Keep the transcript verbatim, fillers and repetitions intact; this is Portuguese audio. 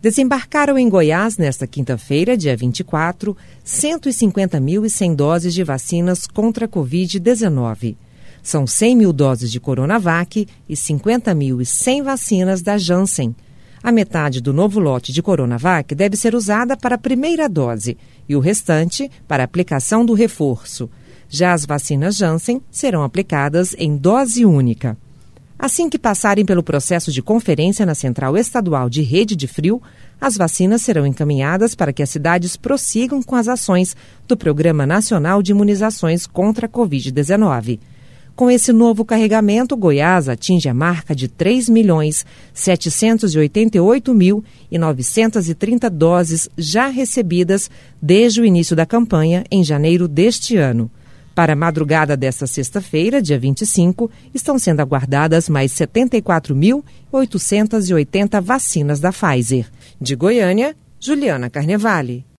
Desembarcaram em Goiás nesta quinta-feira, dia vinte e quatro, cento e cinquenta mil e cem doses de vacinas contra a covid dezenove. São cem mil doses de Coronavac e cinquenta mil e cem vacinas da Janssen. A metade do novo lote de Coronavac deve ser usada para a primeira dose e o restante para a aplicação do reforço. Já as vacinas Janssen serão aplicadas em dose única. Assim que passarem pelo processo de conferência na Central Estadual de Rede de Frio, as vacinas serão encaminhadas para que as cidades prossigam com as ações do Programa Nacional de Imunizações contra a covid dezenove. Com esse novo carregamento, Goiás atinge a marca de três milhões setecentos e oitenta e oito mil e novecentas e trinta doses já recebidas desde o início da campanha em janeiro deste ano. Para a madrugada desta sexta-feira, dia vinte e cinco, estão sendo aguardadas mais setenta e quatro mil oitocentas e oitenta vacinas da Pfizer. De Goiânia, Juliana Carnevale.